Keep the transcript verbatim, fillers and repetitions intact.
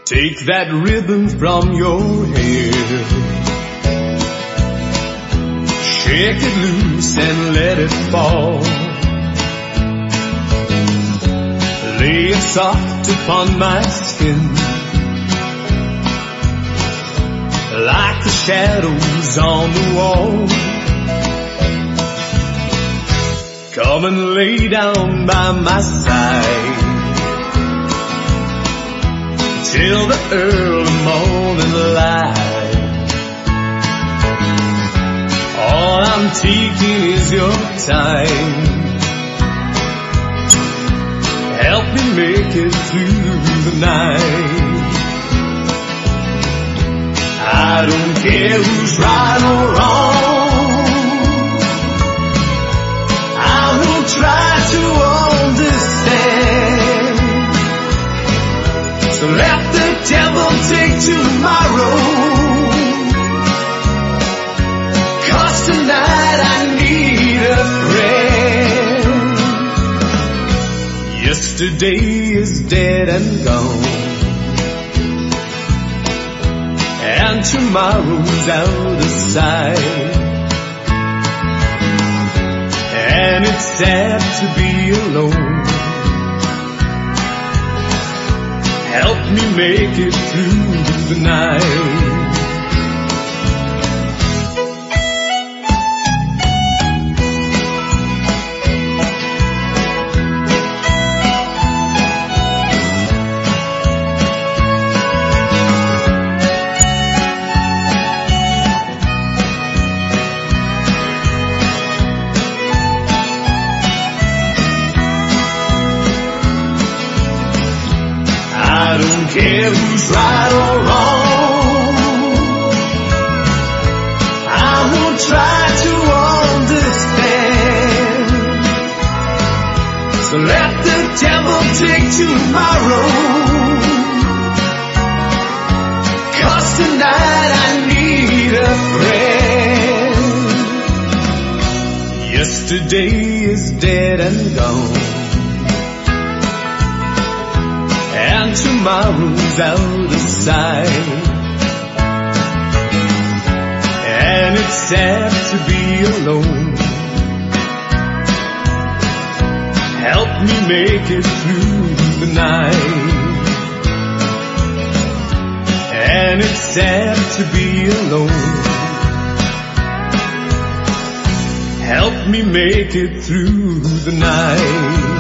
Take that ribbon from your hair, shake it loose and let it fall. Lay it soft upon my skin, like the shadows on the wall. Come and lay down by my side till the early morning light. All I'm taking is your time. Help me make it through the night. I don't care who's right or wrong, I will try to understand. So let the devil take tomorrow, 'cause tonight I need a friend. Yesterday is dead and gone, and tomorrow's out of sight. And it's sad to be alone. Help me make it through the night. I don't care who's right or wrong, I will try to understand. So let the devil take tomorrow, 'cause tonight I need a friend. Yesterday is dead and gone, and tomorrow's out of sight. And it's sad to be alone. Help me make it through the night. And it's sad to be alone. Help me make it through the night.